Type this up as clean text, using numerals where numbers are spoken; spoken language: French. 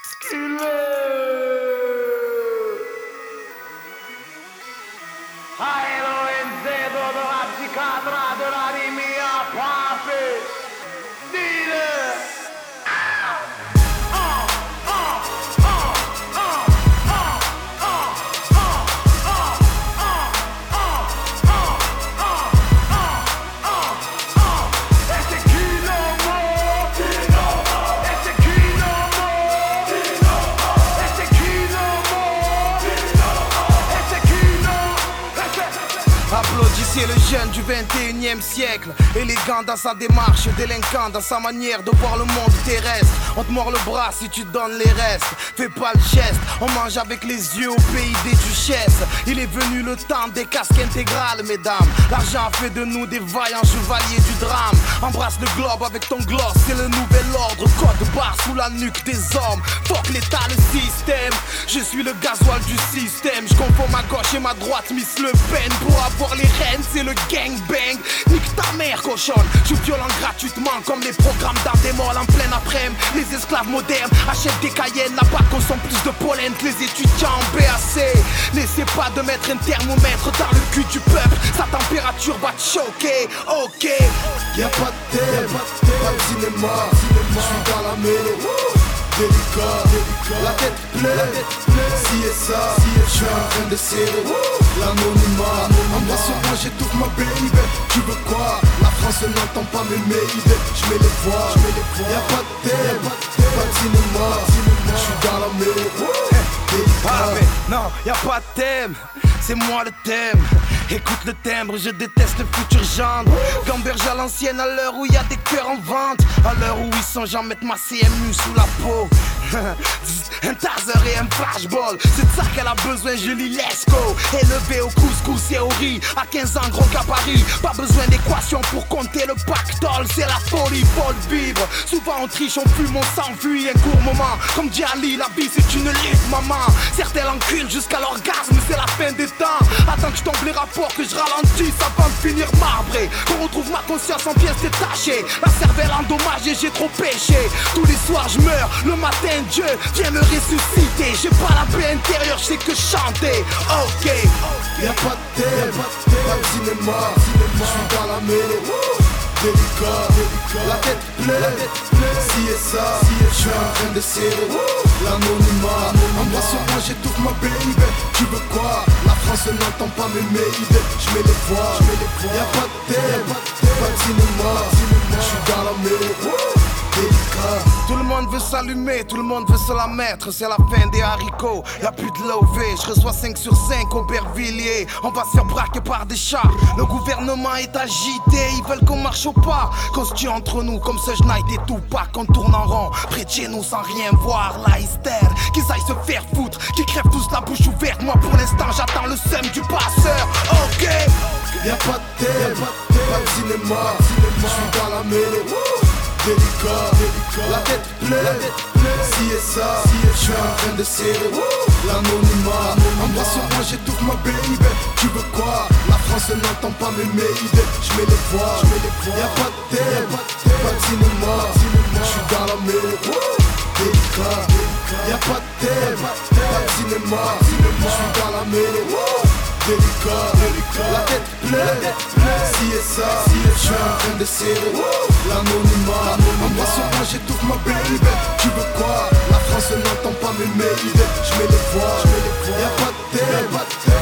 de la Rimia, Papi, Dile. Applaudissez le jeune du 21e siècle, élégant dans sa démarche, délinquant dans sa manière de voir le monde terrestre. On te mord le bras si tu donnes les restes. Fais pas le geste, on mange avec les yeux au pays des duchesses. Il est venu le temps des casques intégrales, mesdames. L'argent fait de nous des vaillants chevaliers du drame. Embrasse le globe avec ton gloss, c'est le nouvel ordre. Code barre sous la nuque des hommes. Fuck l'état, le système. Je suis le gasoil du système. Je confonds ma gauche et ma droite, Miss Le Pen. Pour avoir les rênes, c'est le gangbang. Nique ta mère, cochonne. Je violente gratuitement comme les programmes d'Ardémol en pleine après-midi. Les esclaves modernes achètent des Cayennes. Là-bas consomment plus de pollen que les étudiants en BAC. N'essaie pas de mettre un thermomètre dans le cul du peuple. Sa température va te choquer, ok. Y'a pas de thème, pas de cinéma. Je suis dans la mêlée, délicat, la tête pleine. Si et ça, je suis en train de serrer l'anonymat. Embrasse-moi, j'étouffe ma baby. Tu veux quoi? La France n'entend pas mes mails. Je mets les voix, y'a pas de thème, pas de cinéma. Je suis dans la mêlée, Ah mais non, y'a pas de thème, c'est moi le thème. Écoute le timbre, je déteste le futur gendre. Gamberge à l'ancienne, à l'heure où y a des cœurs en vente. À l'heure où ils sont, j'en mets ma CMU sous la peau. Un taser et un flashball, c'est de ça qu'elle a besoin, je lis let's go. Élevé au couscous et au riz, à 15 ans gros gabarit. Pas besoin d'équation pour compter le pactole, c'est la folie, faut le vivre. Souvent on triche, on fume, on s'enfuit un court moment. Comme dit Ali, la vie c'est une lutte maman. Certains l'enculent jusqu'à l'orgasme, c'est la fin des temps. Attends que je tombe les rapports, que je ralentisse avant de finir marbré. Qu'on retrouve ma conscience en pièces détachées. La cervelle endommagée, j'ai trop péché. Tous les soirs je meurs, le matin Dieu viens me ressusciter. J'ai pas la paix intérieure, je sais que chanter. Ok. Y'a pas de thème, pas de cinéma. Je suis dans la mêlée, délicat, la tête pleine. Si et ça, je suis en train de serrer l'anonymat. Embrasse-moi, j'étouffe ma baby. Tu veux quoi? La France n'entend pas mes mails. Je mets les voix, y'a pas de thème, pas de cinéma. Je suis dans la mêlée, délicat. Tout le monde veut s'allumer, tout le monde veut se la mettre. C'est la fin des haricots, y'a plus de lové. Je reçois 5 sur 5 au Aubervilliers. On va se faire braquer par des chats. Le gouvernement est agité, ils veulent qu'on marche au pas. Qu'on se tue entre nous comme ce Knight et Tupac. Qu'on tourne en rond, près de chez nous sans rien voir. La hystère, qu'ils aillent se faire foutre, qu'ils crèvent tous la bouche ouverte. Moi pour l'instant j'attends le seum du passeur. Ok. Y'a pas de thème, pas de cinéma. Je suis dans la mêlée, délicat, la tête pleine. Si et ça, je suis en train de serrer l'anonymat. Embrasse-moi, j'étouffe ma baby. Tu veux quoi? La France n'entend pas mes mails. Je mets les voix, y'a pas de thème, pas de cinéma. Je suis dans la mêlée, délicat. Y'a pas de thème, pas de cinéma. Je suis dans la mêlée, délicat, la tête pleine. Si et ça, je suis en train de serrer l'anonymat. Embrasse-moi, j'étouffe ma baby. Tu veux quoi? La France n'entend pas mes mails. Je mets les voix, y'a pas de thème,